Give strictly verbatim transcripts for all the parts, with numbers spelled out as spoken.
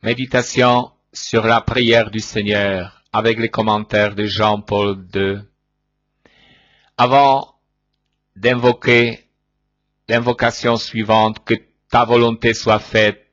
Méditation sur la prière du Seigneur avec les commentaires de Jean-Paul deux. Avant d'invoquer l'invocation suivante, que ta volonté soit faite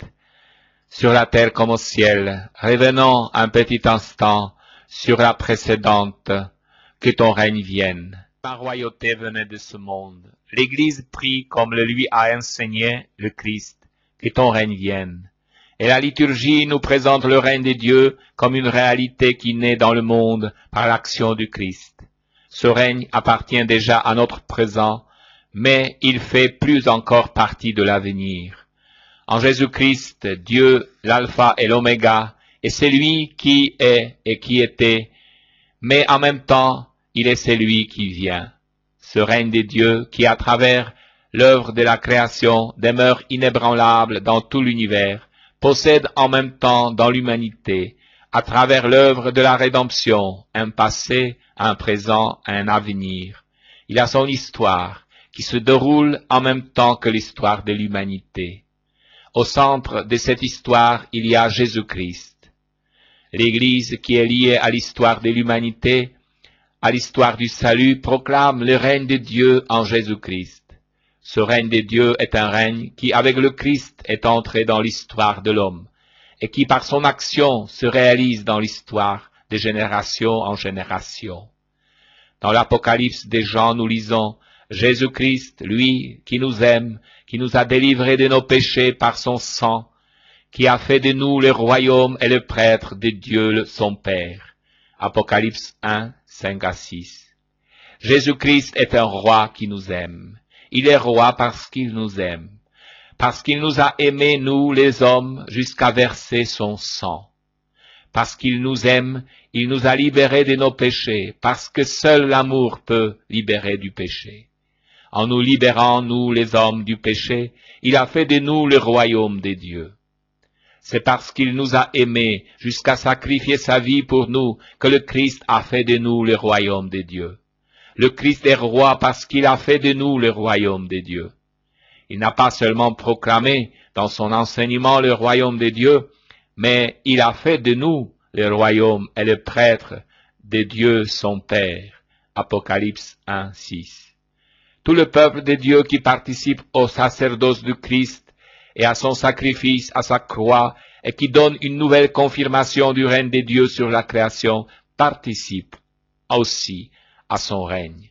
sur la terre comme au ciel, revenons un petit instant sur la précédente, que ton règne vienne. Ta royauté venait de ce monde. L'Église prie comme le lui a enseigné le Christ, que ton règne vienne. Et la liturgie nous présente le règne de Dieu comme une réalité qui naît dans le monde par l'action du Christ. Ce règne appartient déjà à notre présent, mais il fait plus encore partie de l'avenir. En Jésus-Christ, Dieu, l'alpha et l'oméga, est celui qui est et qui était, mais en même temps, il est celui qui vient. Ce règne de Dieu qui, à travers l'œuvre de la création, demeure inébranlable dans tout l'univers, possède en même temps dans l'humanité, à travers l'œuvre de la rédemption, un passé, un présent, un avenir. Il a son histoire, qui se déroule en même temps que l'histoire de l'humanité. Au centre de cette histoire, il y a Jésus-Christ. L'Église, qui est liée à l'histoire de l'humanité, à l'histoire du salut, proclame le règne de Dieu en Jésus-Christ. Ce règne de Dieu est un règne qui, avec le Christ, est entré dans l'histoire de l'homme, et qui, par son action, se réalise dans l'histoire de génération en génération. Dans l'Apocalypse de Jean, nous lisons « Jésus-Christ, lui, qui nous aime, qui nous a délivrés de nos péchés par son sang, qui a fait de nous le royaume et le prêtre de Dieu son Père. » Apocalypse un, cinq à six. Jésus-Christ est un roi qui nous aime. Il est roi parce qu'il nous aime, parce qu'il nous a aimés, nous les hommes, jusqu'à verser son sang. Parce qu'il nous aime, il nous a libérés de nos péchés, parce que seul l'amour peut libérer du péché. En nous libérant, nous les hommes, du péché, il a fait de nous le royaume des dieux. C'est parce qu'il nous a aimés jusqu'à sacrifier sa vie pour nous que le Christ a fait de nous le royaume des dieux. Le Christ est roi parce qu'il a fait de nous le royaume des dieux. Il n'a pas seulement proclamé dans son enseignement le royaume des dieux, mais il a fait de nous le royaume et le prêtre de Dieu son Père. Apocalypse un, six. Tout le peuple de Dieu qui participe au sacerdoce du Christ et à son sacrifice à sa croix et qui donne une nouvelle confirmation du règne de Dieu sur la création participe aussi à son règne.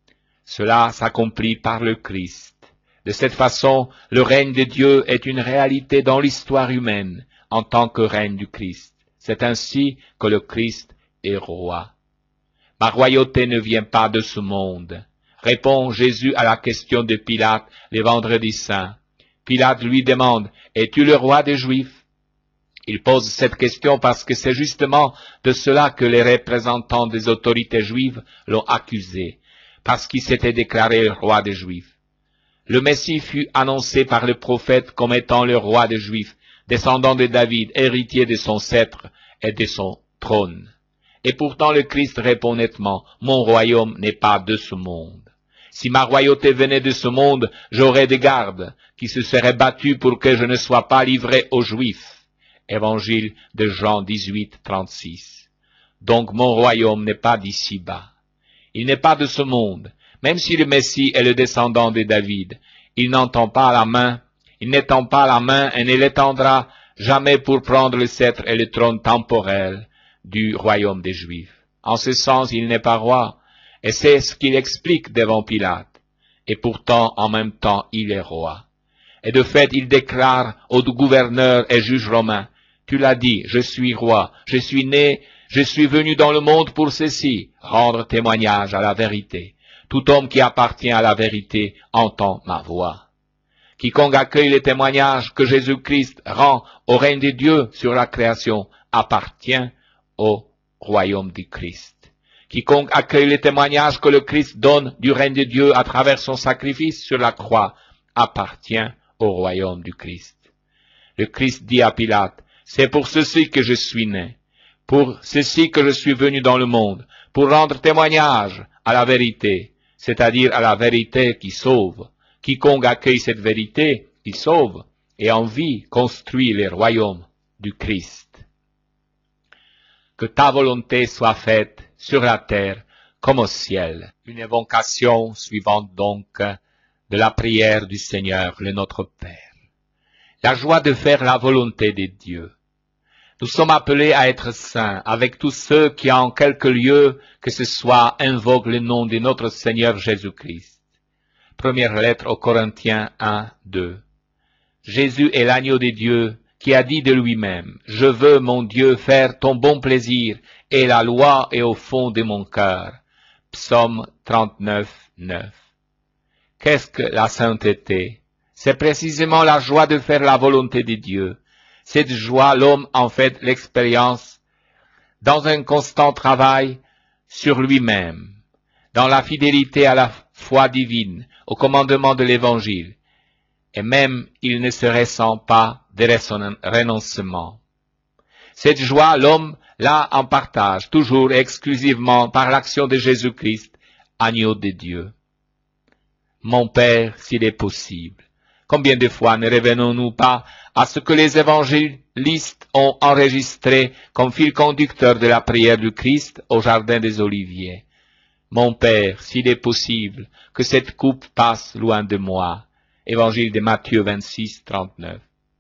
Cela s'accomplit par le Christ. De cette façon, le règne de Dieu est une réalité dans l'histoire humaine en tant que règne du Christ. C'est ainsi que le Christ est roi. Ma royauté ne vient pas de ce monde, répond Jésus à la question de Pilate le vendredi saint. Pilate lui demande, « Es-tu le roi des Juifs ?» Il pose cette question parce que c'est justement de cela que les représentants des autorités juives l'ont accusé, parce qu'il s'était déclaré le roi des Juifs. Le Messie fut annoncé par le prophète comme étant le roi des Juifs, descendant de David, héritier de son sceptre et de son trône. Et pourtant le Christ répond nettement, « Mon royaume n'est pas de ce monde. Si ma royauté venait de ce monde, j'aurais des gardes qui se seraient battus pour que je ne sois pas livré aux Juifs. » Évangile de Jean dix-huit, trente-six. Donc mon royaume n'est pas d'ici-bas. Il n'est pas de ce monde. Même si le Messie est le descendant de David, il n'entend pas la main, il n'étend pas la main et ne l'étendra jamais pour prendre le sceptre et le trône temporel du royaume des Juifs. En ce sens, il n'est pas roi, et c'est ce qu'il explique devant Pilate. Et pourtant, en même temps, il est roi. Et de fait, il déclare aux gouverneurs et juges romains, « Tu l'as dit, je suis roi, je suis né, je suis venu dans le monde pour ceci, rendre témoignage à la vérité. Tout homme qui appartient à la vérité entend ma voix. » Quiconque accueille les témoignages que Jésus-Christ rend au règne de Dieu sur la création appartient au royaume du Christ. Quiconque accueille les témoignages que le Christ donne du règne de Dieu à travers son sacrifice sur la croix appartient au royaume du Christ. Le Christ dit à Pilate, « C'est pour ceci que je suis né, pour ceci que je suis venu dans le monde, pour rendre témoignage à la vérité, c'est-à-dire à la vérité qui sauve. Quiconque accueille cette vérité, il sauve, et en vie construit le royaume du Christ. Que ta volonté soit faite sur la terre comme au ciel. Une évocation suivante donc de la prière du Seigneur, le Notre Père. La joie de faire la volonté de Dieu. Nous sommes appelés à être saints avec tous ceux qui en quelque lieu que ce soit invoquent le nom de notre Seigneur Jésus-Christ. Première lettre aux Corinthiens un, deux. Jésus est l'agneau de Dieu qui a dit de lui-même, « Je veux, mon Dieu, faire ton bon plaisir, et la loi est au fond de mon cœur. » Psaume trente-neuf, neuf. Qu'est-ce que la sainteté? C'est précisément la joie de faire la volonté de Dieu. Cette joie, l'homme en fait l'expérience dans un constant travail sur lui-même, dans la fidélité à la foi divine, au commandement de l'Évangile, et même il ne se ressent pas de renoncement. Cette joie, l'homme l'a en partage, toujours et exclusivement par l'action de Jésus-Christ, agneau de Dieu. Mon Père, s'il est possible. Combien de fois ne revenons-nous pas à ce que les évangélistes ont enregistré comme fil conducteur de la prière du Christ au jardin des Oliviers? Mon Père, s'il est possible, que cette coupe passe loin de moi. Évangile de Matthieu vingt-six, trente-neuf.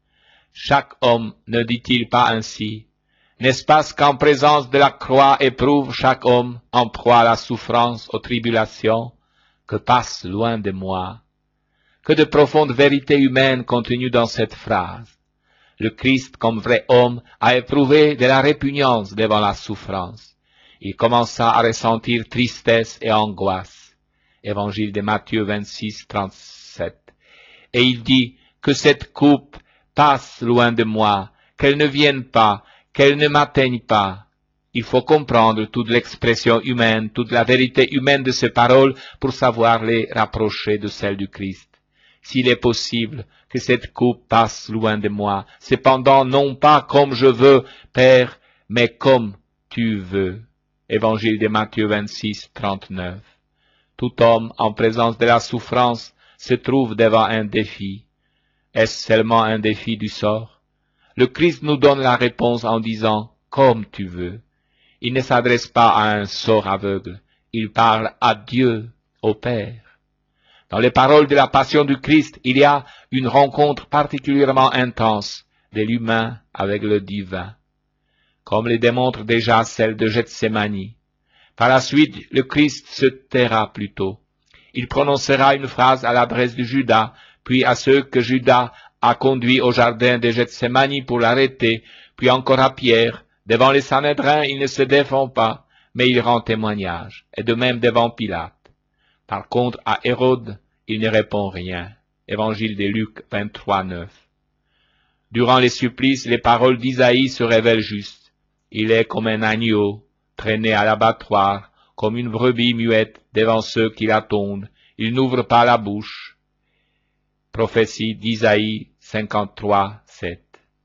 Chaque homme ne dit-il pas ainsi? N'est-ce pas qu'en présence de la croix éprouve chaque homme en proie à la souffrance, aux tribulations, que passe loin de moi? Que de profondes vérités humaines contenues dans cette phrase. Le Christ, comme vrai homme, a éprouvé de la répugnance devant la souffrance. Il commença à ressentir tristesse et angoisse. Évangile de Matthieu vingt-six, trente-sept. Et il dit que cette coupe passe loin de moi, qu'elle ne vienne pas, qu'elle ne m'atteigne pas. Il faut comprendre toute l'expression humaine, toute la vérité humaine de ces paroles pour savoir les rapprocher de celles du Christ. S'il est possible que cette coupe passe loin de moi, cependant non pas comme je veux, Père, mais comme tu veux. Évangile de Matthieu vingt-six, trente-neuf. Tout homme en présence de la souffrance se trouve devant un défi. Est-ce seulement un défi du sort? Le Christ nous donne la réponse en disant « comme tu veux ». Il ne s'adresse pas à un sort aveugle, il parle à Dieu, au Père. Dans les paroles de la passion du Christ, il y a une rencontre particulièrement intense de l'humain avec le divin, comme le démontre déjà celle de Gethsémani. Par la suite, le Christ se taira plutôt. Il prononcera une phrase à l'adresse de Judas, puis à ceux que Judas a conduits au jardin de Gethsémani pour l'arrêter, puis encore à Pierre. Devant les Sanhédrins, il ne se défend pas, mais il rend témoignage, et de même devant Pilate. Par contre, à Hérode, il ne répond rien. Évangile de Luc vingt-trois, neuf. Durant les supplices, les paroles d'Isaïe se révèlent justes. Il est comme un agneau, traîné à l'abattoir, comme une brebis muette devant ceux qui l'attendent. Il n'ouvre pas la bouche. Prophétie d'Isaïe cinquante-trois, sept.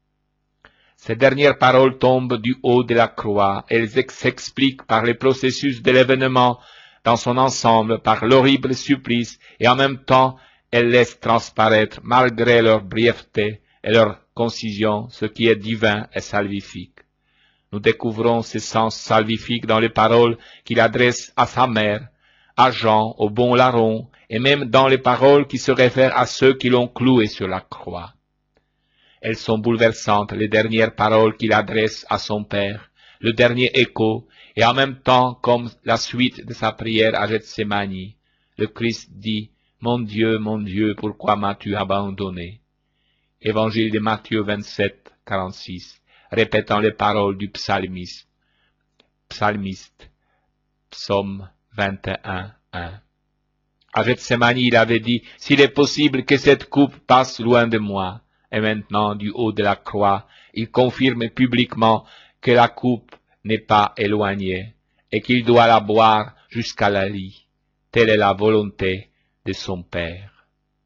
Ces dernières paroles tombent du haut de la croix. Elles s'expliquent par le processus de l'événement dans son ensemble, par l'horrible supplice, et en même temps, elles laissent transparaître, malgré leur brièveté et leur concision, ce qui est divin et salvifique. Nous découvrons ce sens salvifique dans les paroles qu'il adresse à sa mère, à Jean, au bon larron, et même dans les paroles qui se réfèrent à ceux qui l'ont cloué sur la croix. Elles sont bouleversantes, les dernières paroles qu'il adresse à son Père, le dernier écho, et en même temps comme la suite de sa prière à Gethsémani. Le Christ dit, « Mon Dieu, mon Dieu, pourquoi m'as-tu abandonné ?» Évangile de Matthieu vingt-sept, quarante-six, répétant les paroles du psalmiste. Psalmiste, psaume vingt et un, un. À Gethsémani, il avait dit, « S'il est possible que cette coupe passe loin de moi. » Et maintenant, du haut de la croix, il confirme publiquement que la coupe n'est pas éloignée et qu'il doit la boire jusqu'à la lie. Telle est la volonté de son Père.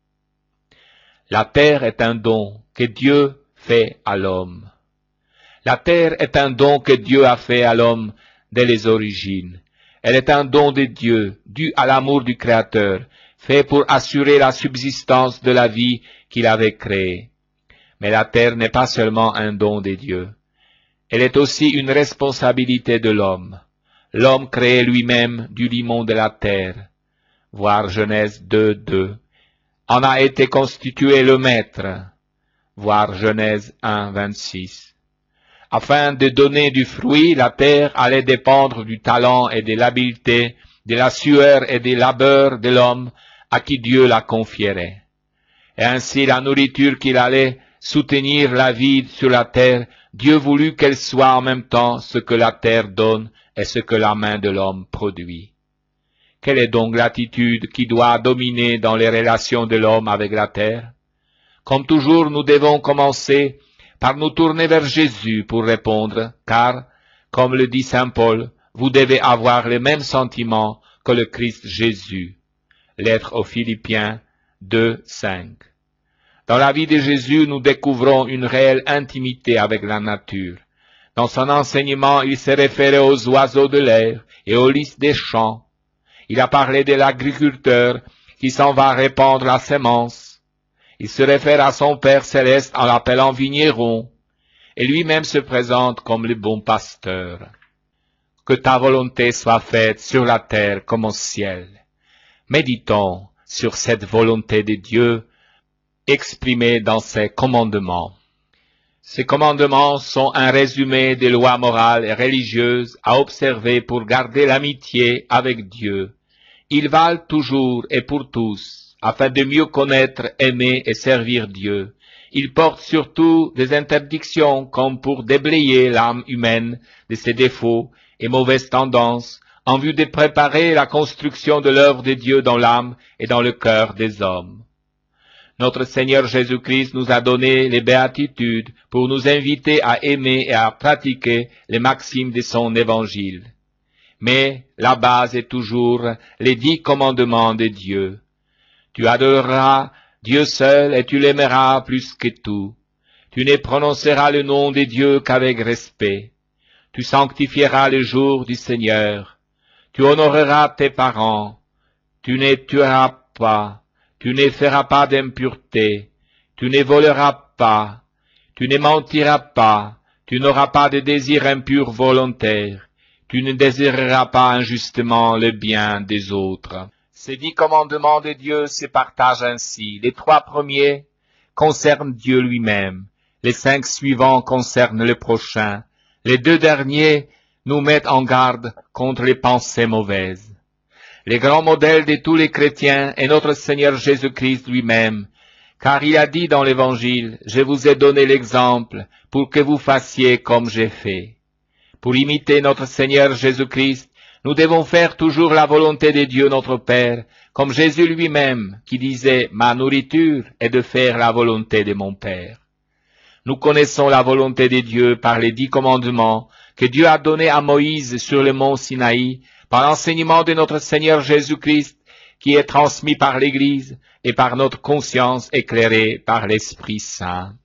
La terre est un don que Dieu fait à l'homme. La terre est un don que Dieu a fait à l'homme dès les origines. Elle est un don de Dieu, dû à l'amour du Créateur, fait pour assurer la subsistance de la vie qu'il avait créée. Mais la terre n'est pas seulement un don des dieux. Elle est aussi une responsabilité de l'homme. L'homme créé lui-même du limon de la terre. Voir Genèse deux, deux. En a été constitué le maître. Voir Genèse un, vingt-six. Afin de donner du fruit, la terre allait dépendre du talent et de l'habileté, de la sueur et des labeurs de l'homme à qui Dieu la confierait. Et ainsi la nourriture qu'il allait soutenir la vie sur la terre, Dieu voulut qu'elle soit en même temps ce que la terre donne et ce que la main de l'homme produit. Quelle est donc l'attitude qui doit dominer dans les relations de l'homme avec la terre? Comme toujours, nous devons commencer par nous tourner vers Jésus pour répondre, car, comme le dit saint Paul, vous devez avoir les mêmes sentiments que le Christ Jésus. Lettre aux Philippiens deux, cinq. Dans la vie de Jésus, nous découvrons une réelle intimité avec la nature. Dans son enseignement, il s'est référé aux oiseaux de l'air et aux lys des champs. Il a parlé de l'agriculteur qui s'en va répandre la sémence. Il se réfère à son Père céleste en l'appelant vigneron, et lui-même se présente comme le bon pasteur. Que ta volonté soit faite sur la terre comme au ciel. Méditons sur cette volonté de Dieu exprimée dans ses commandements. Ces commandements sont un résumé des lois morales et religieuses à observer pour garder l'amitié avec Dieu. Ils valent toujours et pour tous, afin de mieux connaître, aimer et servir Dieu. Ils portent surtout des interdictions comme pour déblayer l'âme humaine de ses défauts et mauvaises tendances, en vue de préparer la construction de l'œuvre de Dieu dans l'âme et dans le cœur des hommes. Notre Seigneur Jésus-Christ nous a donné les béatitudes pour nous inviter à aimer et à pratiquer les maximes de son évangile. Mais la base est toujours les dix commandements de Dieu. Tu adoreras Dieu seul et tu l'aimeras plus que tout. Tu ne prononceras le nom de Dieu qu'avec respect. Tu sanctifieras le jour du Seigneur. Tu honoreras tes parents. Tu ne tueras pas. Tu ne feras pas d'impureté, tu ne voleras pas, tu ne mentiras pas, tu n'auras pas de désir impur volontaire, tu ne désireras pas injustement le bien des autres. Ces dix commandements de Dieu se partagent ainsi. Les trois premiers concernent Dieu lui-même, les cinq suivants concernent le prochain, les deux derniers nous mettent en garde contre les pensées mauvaises. Les grands modèles de tous les chrétiens est notre Seigneur Jésus-Christ lui-même, car il a dit dans l'Évangile, « Je vous ai donné l'exemple pour que vous fassiez comme j'ai fait. » Pour imiter notre Seigneur Jésus-Christ, nous devons faire toujours la volonté de Dieu notre Père, comme Jésus lui-même qui disait « Ma nourriture est de faire la volonté de mon Père. » Nous connaissons la volonté de Dieu par les dix commandements que Dieu a donnés à Moïse sur le mont Sinaï, par l'enseignement de notre Seigneur Jésus-Christ, qui est transmis par l'Église et par notre conscience éclairée par l'Esprit Saint.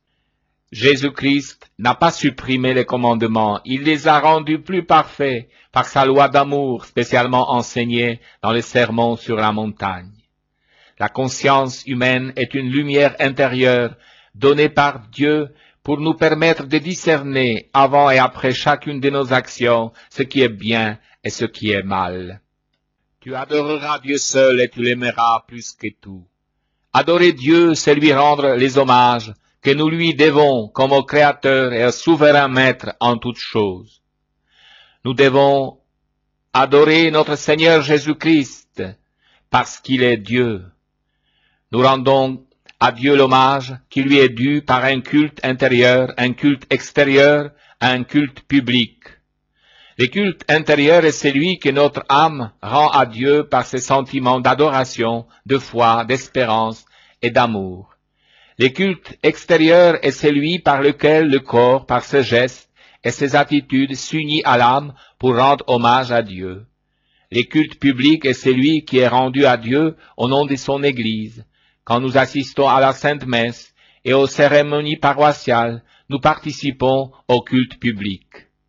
Jésus-Christ n'a pas supprimé les commandements, il les a rendus plus parfaits par sa loi d'amour spécialement enseignée dans les sermons sur la montagne. La conscience humaine est une lumière intérieure donnée par Dieu pour nous permettre de discerner avant et après chacune de nos actions ce qui est bien et ce qui est mal. Tu adoreras Dieu seul et tu l'aimeras plus que tout. Adorer Dieu, c'est lui rendre les hommages que nous lui devons comme au Créateur et au souverain Maître en toutes choses. Nous devons adorer notre Seigneur Jésus-Christ parce qu'il est Dieu. Nous rendons à Dieu l'hommage qui lui est dû par un culte intérieur, un culte extérieur, un culte public. Le culte intérieur est celui que notre âme rend à Dieu par ses sentiments d'adoration, de foi, d'espérance et d'amour. Le culte extérieur est celui par lequel le corps, par ses gestes et ses attitudes, s'unit à l'âme pour rendre hommage à Dieu. Le culte public est celui qui est rendu à Dieu au nom de son Église. Quand nous assistons à la Sainte Messe et aux cérémonies paroissiales, nous participons au culte public.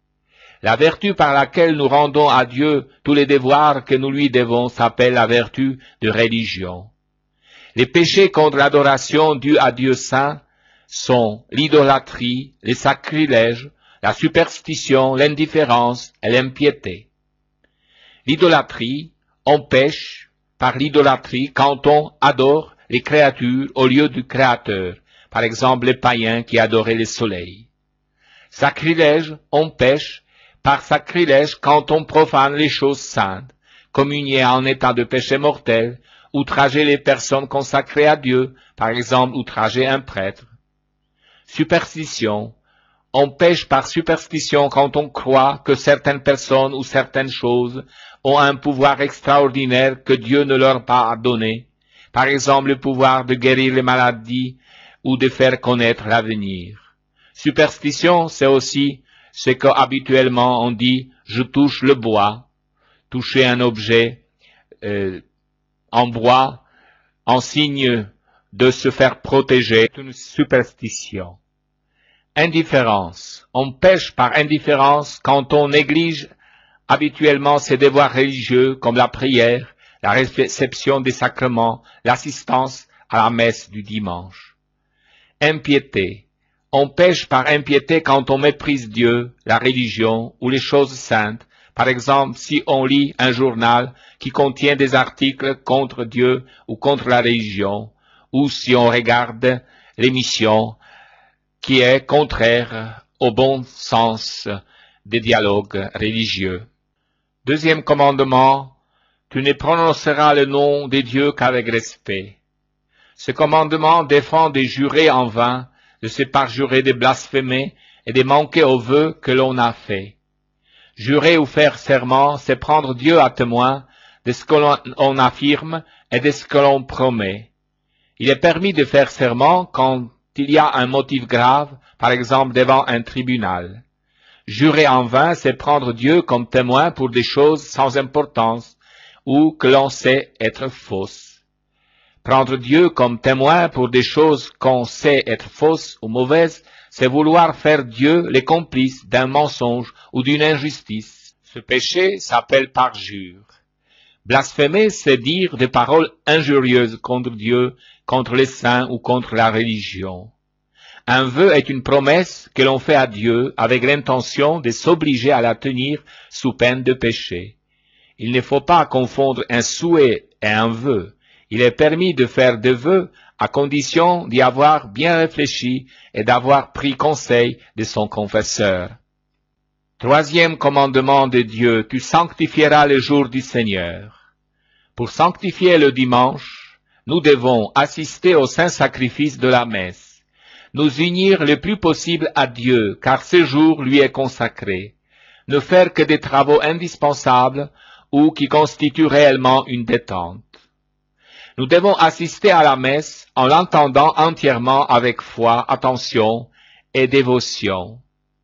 La vertu par laquelle nous rendons à Dieu tous les devoirs que nous lui devons s'appelle la vertu de religion. Les péchés contre l'adoration due à Dieu saint sont l'idolâtrie, les sacrilèges, la superstition, l'indifférence et l'impiété. L'idolâtrie, on pêche par l'idolâtrie quand on adore les créatures au lieu du Créateur, par exemple les païens qui adoraient le soleil. Sacrilège, on pêche par sacrilège quand on profane les choses saintes, communier en état de péché mortel, outrager les personnes consacrées à Dieu, par exemple outrager un prêtre. Superstition, on pêche par superstition quand on croit que certaines personnes ou certaines choses ont un pouvoir extraordinaire que Dieu ne leur a pas donné, par exemple le pouvoir de guérir les maladies ou de faire connaître l'avenir. Superstition, c'est aussi ce qu'habituellement on dit « je touche le bois », toucher un objet euh, en bois en signe de se faire protéger, c'est une superstition. Indifférence. On pêche par indifférence quand on néglige habituellement ses devoirs religieux comme la prière, la réception des sacrements, l'assistance à la messe du dimanche. Impiété. On pêche par impiété quand on méprise Dieu, la religion ou les choses saintes. Par exemple, si on lit un journal qui contient des articles contre Dieu ou contre la religion, ou si on regarde l'émission qui est contraire au bon sens des dialogues religieux. Deuxième commandement, tu ne prononceras le nom de Dieu qu'avec respect. Ce commandement défend de jurer en vain, de se parjurer, de blasphémer et de manquer aux vœux que l'on a faits. Jurer ou faire serment, c'est prendre Dieu à témoin de ce que l'on affirme et de ce que l'on promet. Il est permis de faire serment quand il y a un motif grave, par exemple devant un tribunal. Jurer en vain, c'est prendre Dieu comme témoin pour des choses sans importance ou que l'on sait être fausses. Prendre Dieu comme témoin pour des choses qu'on sait être fausses ou mauvaises, c'est vouloir faire Dieu les complices d'un mensonge ou d'une injustice. Ce péché s'appelle parjure. Blasphémer, c'est dire des paroles injurieuses contre Dieu, contre les saints ou contre la religion. Un vœu est une promesse que l'on fait à Dieu avec l'intention de s'obliger à la tenir sous peine de péché. Il ne faut pas confondre un souhait et un vœu. Il est permis de faire des vœux à condition d'y avoir bien réfléchi et d'avoir pris conseil de son confesseur. Troisième commandement de Dieu, tu sanctifieras le jour du Seigneur. Pour sanctifier le dimanche, nous devons assister au saint sacrifice de la messe, nous unir le plus possible à Dieu, car ce jour lui est consacré, ne faire que des travaux indispensables ou qui constituent réellement une détente. Nous devons assister à la messe en l'entendant entièrement avec foi, attention et dévotion.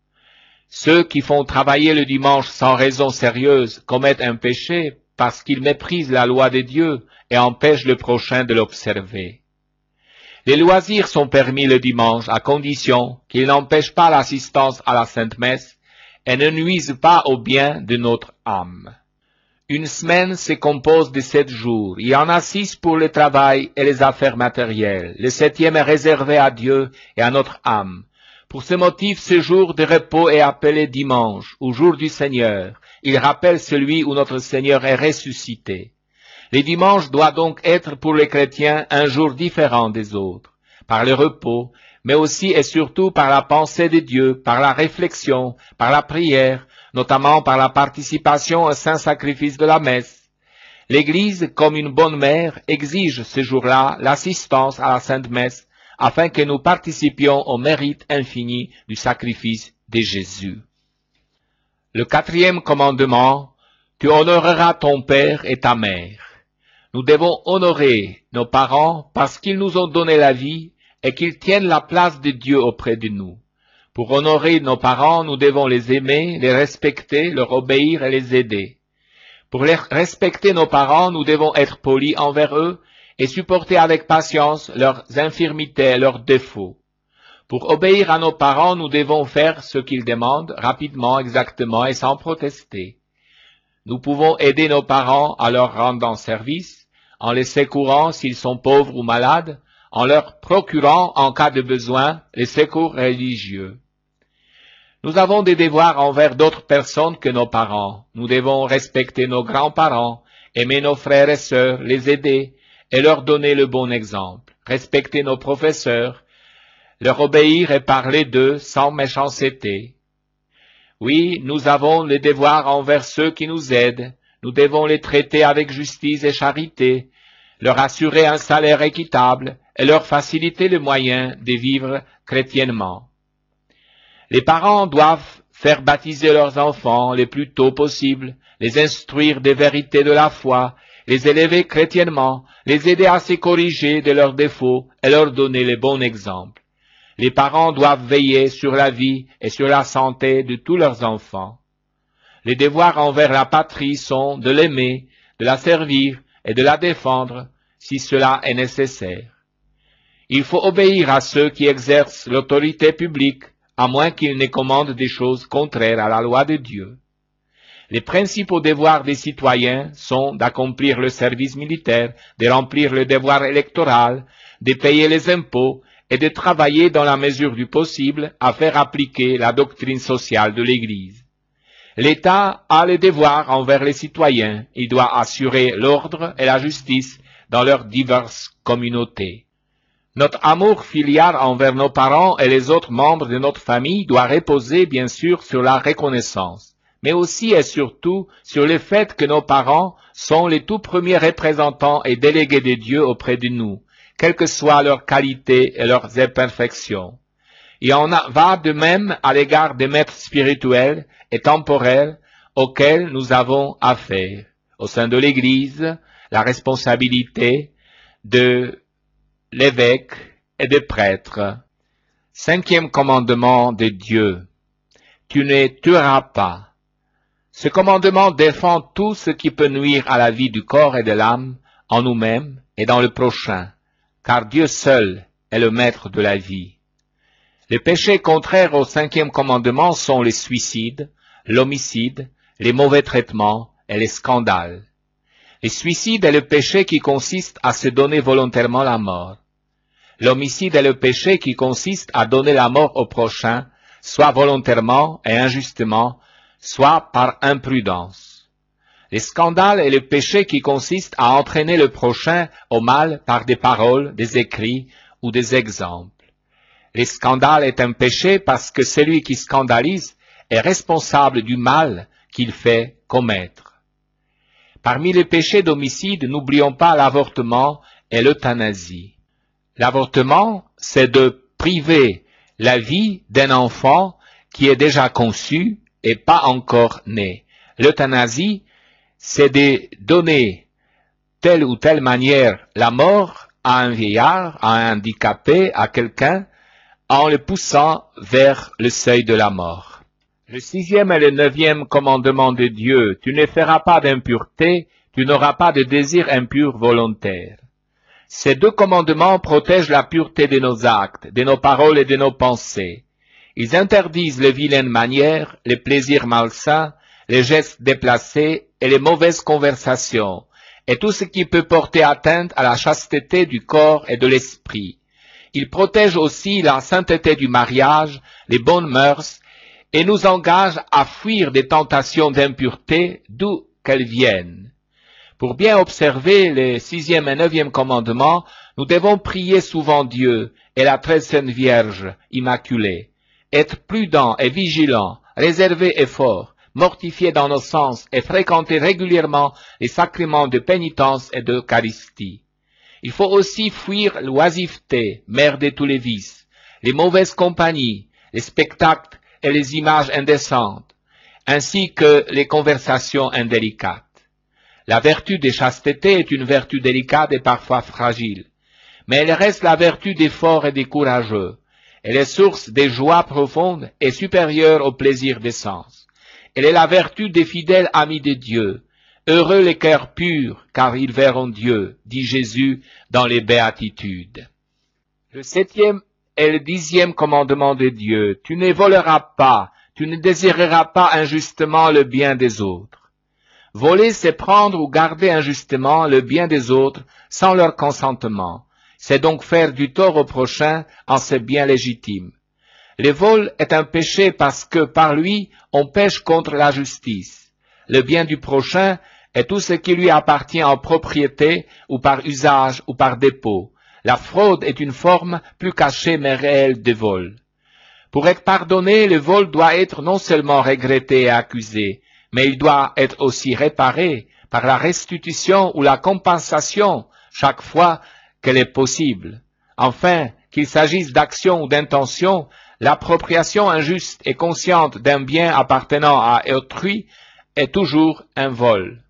Ceux qui font travailler le dimanche sans raison sérieuse commettent un péché parce qu'ils méprisent la loi de Dieu et empêchent le prochain de l'observer. Les loisirs sont permis le dimanche à condition qu'ils n'empêchent pas l'assistance à la Sainte Messe et ne nuisent pas au bien de notre âme. Une semaine se compose de sept jours. Il y en a six pour le travail et les affaires matérielles. Le septième est réservé à Dieu et à notre âme. Pour ce motif, ce jour de repos est appelé dimanche, ou jour du Seigneur. Il rappelle celui où notre Seigneur est ressuscité. Le dimanche doit donc être pour les chrétiens un jour différent des autres, par le repos, mais aussi et surtout par la pensée de Dieu, par la réflexion, par la prière, notamment par la participation au saint sacrifice de la messe. L'Église, comme une bonne mère, exige ce jour-là l'assistance à la Sainte Messe, afin que nous participions au mérite infini du sacrifice de Jésus. Le quatrième commandement, tu honoreras ton père et ta mère. Nous devons honorer nos parents parce qu'ils nous ont donné la vie et qu'ils tiennent la place de Dieu auprès de nous. Pour honorer nos parents, nous devons les aimer, les respecter, leur obéir et les aider. Pour les respecter nos parents, nous devons être polis envers eux et supporter avec patience leurs infirmités, leurs défauts. Pour obéir à nos parents, nous devons faire ce qu'ils demandent, rapidement, exactement et sans protester. Nous pouvons aider nos parents à leur rendre service, en les secourant s'ils sont pauvres ou malades, en leur procurant, en cas de besoin, les secours religieux. Nous avons des devoirs envers d'autres personnes que nos parents. Nous devons respecter nos grands-parents, aimer nos frères et sœurs, les aider et leur donner le bon exemple. Respecter nos professeurs, leur obéir et parler d'eux sans méchanceté. Oui, nous avons les devoirs envers ceux qui nous aident. Nous devons les traiter avec justice et charité, leur assurer un salaire équitable et leur faciliter le moyen de vivre chrétiennement. Les parents doivent faire baptiser leurs enfants le plus tôt possible, les instruire des vérités de la foi, les élever chrétiennement, les aider à se corriger de leurs défauts et leur donner le bon exemple. Les parents doivent veiller sur la vie et sur la santé de tous leurs enfants. Les devoirs envers la patrie sont de l'aimer, de la servir et de la défendre si cela est nécessaire. Il faut obéir à ceux qui exercent l'autorité publique, à moins qu'ils ne commandent des choses contraires à la loi de Dieu. Les principaux devoirs des citoyens sont d'accomplir le service militaire, de remplir le devoir électoral, de payer les impôts et de travailler dans la mesure du possible à faire appliquer la doctrine sociale de l'Église. L'État a les devoirs envers les citoyens. Il doit assurer l'ordre et la justice dans leurs diverses communautés. Notre amour filial envers nos parents et les autres membres de notre famille doit reposer bien sûr sur la reconnaissance, mais aussi et surtout sur le fait que nos parents sont les tout premiers représentants et délégués de Dieu auprès de nous, quelles que soient leurs qualités et leurs imperfections. Il en va de même à l'égard des maîtres spirituels et temporels auxquels nous avons affaire. Au sein de l'Église, la responsabilité de l'évêque et des prêtres. Cinquième commandement de Dieu. Tu ne tueras pas. Ce commandement défend tout ce qui peut nuire à la vie du corps et de l'âme, en nous-mêmes et dans le prochain, car Dieu seul est le maître de la vie. Les péchés contraires au cinquième commandement sont les suicides, l'homicide, les mauvais traitements et les scandales. Le suicide est le péché qui consiste à se donner volontairement la mort. L'homicide est le péché qui consiste à donner la mort au prochain, soit volontairement et injustement, soit par imprudence. Le scandale est le péché qui consiste à entraîner le prochain au mal par des paroles, des écrits ou des exemples. Le scandale est un péché parce que celui qui scandalise est responsable du mal qu'il fait commettre. Parmi les péchés d'homicide, n'oublions pas l'avortement et l'euthanasie. L'avortement, c'est de priver la vie d'un enfant qui est déjà conçu et pas encore né. L'euthanasie, c'est de donner telle ou telle manière la mort à un vieillard, à un handicapé, à quelqu'un, en le poussant vers le seuil de la mort. Le sixième et le neuvième commandement de Dieu, tu ne feras pas d'impureté, tu n'auras pas de désir impur volontaire. Ces deux commandements protègent la pureté de nos actes, de nos paroles et de nos pensées. Ils interdisent les vilaines manières, les plaisirs malsains, les gestes déplacés et les mauvaises conversations, et tout ce qui peut porter atteinte à la chasteté du corps et de l'esprit. Ils protègent aussi la sainteté du mariage, les bonnes mœurs, et nous engagent à fuir des tentations d'impureté d'où qu'elles viennent. Pour bien observer les sixième et neuvième commandements, nous devons prier souvent Dieu et la très sainte Vierge immaculée, être prudents et vigilants, réservés et forts, mortifiés dans nos sens et fréquenter régulièrement les sacrements de pénitence et d'Eucharistie. Il faut aussi fuir l'oisiveté, mère de tous les vices, les mauvaises compagnies, les spectacles et les images indécentes, ainsi que les conversations indélicates. La vertu de chasteté est une vertu délicate et parfois fragile, mais elle reste la vertu des forts et des courageux. Elle est source des joies profondes et supérieure au plaisir des sens. Elle est la vertu des fidèles amis de Dieu. Heureux les cœurs purs, car ils verront Dieu, dit Jésus dans les Béatitudes. Le septième et le dixième commandement de Dieu, tu ne voleras pas, tu ne désireras pas injustement le bien des autres. Voler, c'est prendre ou garder injustement le bien des autres sans leur consentement. c'est donc faire du tort au prochain en ses biens légitimes. Le vol est un péché parce que par lui, on pêche contre la justice. Le bien du prochain est tout ce qui lui appartient en propriété ou par usage ou par dépôt. La fraude est une forme plus cachée mais réelle de vol. Pour être pardonné, le vol doit être non seulement regretté et accusé, mais il doit être aussi réparé par la restitution ou la compensation chaque fois qu'elle est possible. Enfin, qu'il s'agisse d'action ou d'intention, l'appropriation injuste et consciente d'un bien appartenant à autrui est toujours un vol.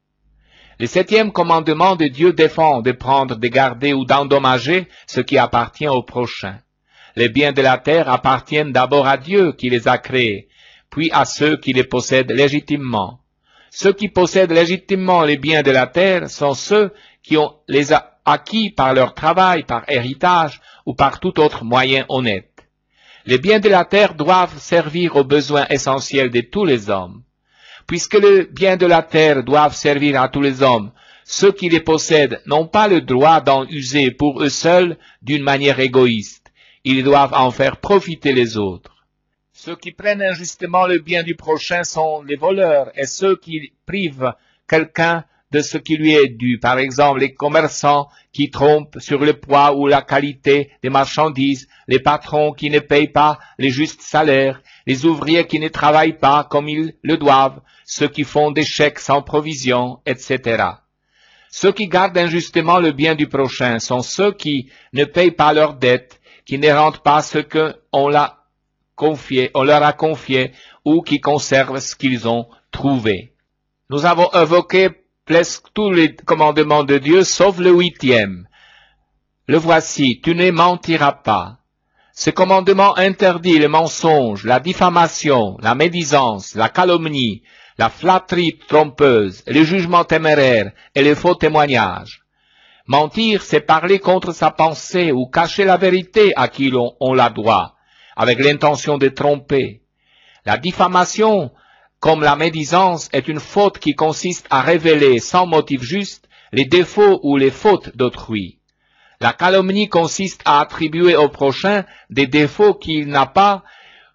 Le septième commandement de Dieu défend de prendre, de garder ou d'endommager ce qui appartient au prochain. Les biens de la terre appartiennent d'abord à Dieu qui les a créés, puis à ceux qui les possèdent légitimement. Ceux qui possèdent légitimement les biens de la terre sont ceux qui ont les acquis par leur travail, par héritage ou par tout autre moyen honnête. Les biens de la terre doivent servir aux besoins essentiels de tous les hommes. Puisque les biens de la terre doivent servir à tous les hommes, ceux qui les possèdent n'ont pas le droit d'en user pour eux seuls d'une manière égoïste. Ils doivent en faire profiter les autres. Ceux qui prennent injustement le bien du prochain sont les voleurs et ceux qui privent quelqu'un de ce qui lui est dû. Par exemple, les commerçants qui trompent sur le poids ou la qualité des marchandises, les patrons qui ne payent pas les justes salaires, les ouvriers qui ne travaillent pas comme ils le doivent, ceux qui font des chèques sans provision, et cetera. Ceux qui gardent injustement le bien du prochain sont ceux qui ne payent pas leurs dettes, qui ne rendent pas ce qu'on l'a confié, on leur a confié, ou qui conservent ce qu'ils ont trouvé. Nous avons évoqué presque tous les commandements de Dieu, sauf le huitième. Le voici, tu ne mentiras pas. Ce commandement interdit le mensonge, la diffamation, la médisance, la calomnie, la flatterie trompeuse, le jugement téméraire et les faux témoignages. Mentir, c'est parler contre sa pensée ou cacher la vérité à qui l'on on la doit, avec l'intention de tromper. La diffamation, comme la médisance, est une faute qui consiste à révéler sans motif juste les défauts ou les fautes d'autrui. La calomnie consiste à attribuer au prochain des défauts qu'il n'a pas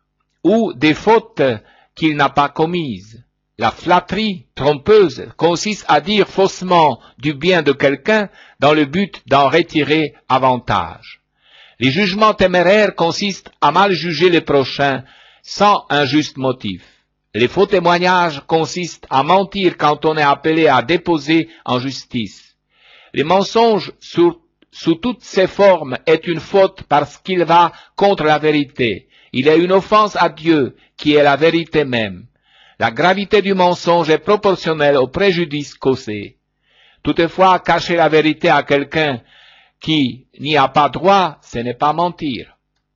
ou des fautes qu'il n'a pas commises. La flatterie trompeuse consiste à dire faussement du bien de quelqu'un dans le but d'en retirer avantage. Les jugements téméraires consistent à mal juger le prochain sans un juste motif. Les faux témoignages consistent à mentir quand on est appelé à déposer en justice. Les mensonges sur sous toutes ses formes est une faute parce qu'il va contre la vérité. Il est une offense à Dieu, qui est la vérité même. La gravité du mensonge est proportionnelle au préjudice causé. Toutefois, cacher la vérité à quelqu'un qui n'y a pas droit, ce n'est pas mentir.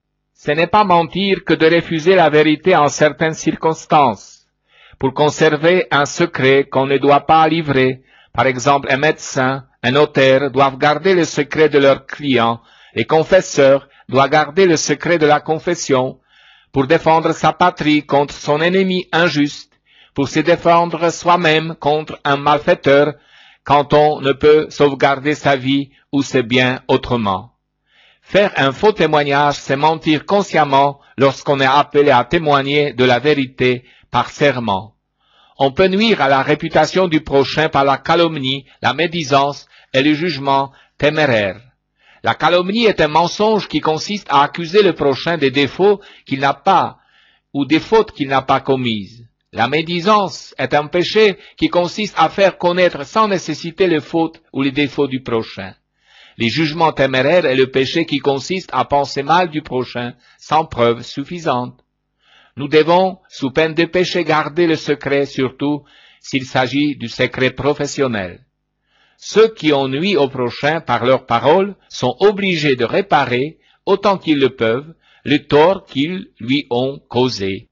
Ce n'est pas mentir que de refuser la vérité en certaines circonstances, pour conserver un secret qu'on ne doit pas livrer. Par exemple, un médecin, un notaire doivent garder le secret de leurs clients, les confesseurs doivent garder le secret de la confession, pour défendre sa patrie contre son ennemi injuste, pour se défendre soi-même contre un malfaiteur, quand on ne peut sauvegarder sa vie ou ses biens autrement. Faire un faux témoignage, c'est mentir consciemment lorsqu'on est appelé à témoigner de la vérité par serment. On peut nuire à la réputation du prochain par la calomnie, la médisance et le jugement téméraire. La calomnie est un mensonge qui consiste à accuser le prochain des défauts qu'il n'a pas ou des fautes qu'il n'a pas commises. La médisance est un péché qui consiste à faire connaître sans nécessité les fautes ou les défauts du prochain. Les jugements téméraires est le péché qui consiste à penser mal du prochain sans preuve suffisante. Nous devons, sous peine de péché, garder le secret, surtout s'il s'agit du secret professionnel. Ceux qui ont nui au prochain par leurs paroles sont obligés de réparer, autant qu'ils le peuvent, le tort qu'ils lui ont causé.